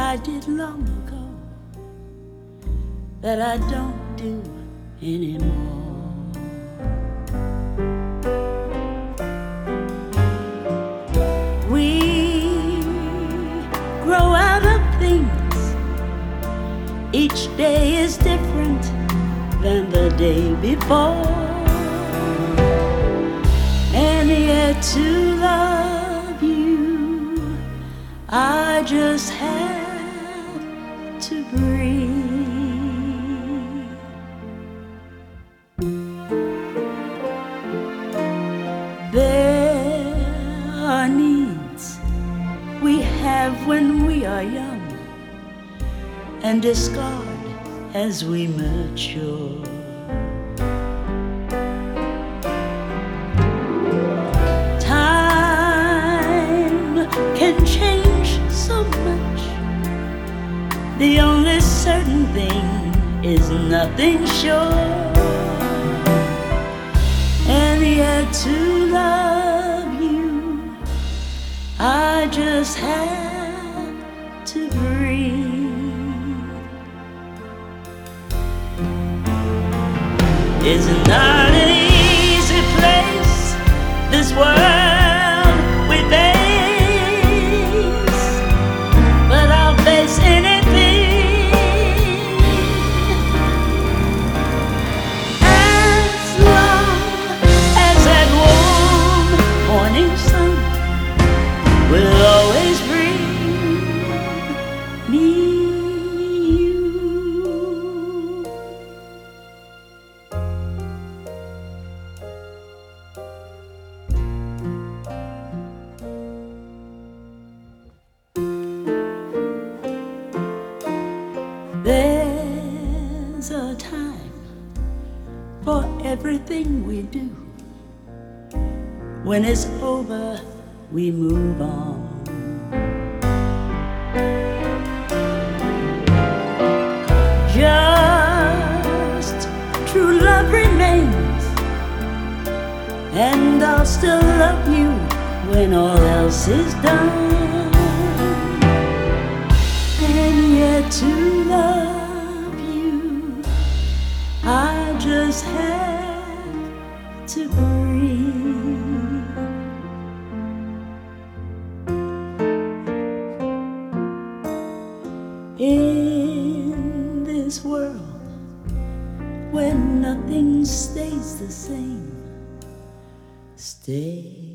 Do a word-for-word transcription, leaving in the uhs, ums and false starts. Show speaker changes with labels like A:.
A: I did long ago that I don't do anymore. We grow out of things. Each day is different than the day before. And yet to love you, I just have to breathe. There are needs we have when we are young and discard as we mature. Time can change so much. The only certain thing is nothing sure. And yet to love you, I just have to breathe. It's not an easy place, this world we face, but I'll face anything as long as that warm morning sun will always bring me you. There's a time for everything we do. When it's over, we move on. Just true love remains, and I'll still love you when all else is done. And yet to love you, I just have to breathe. In this world where nothing stays the same, stay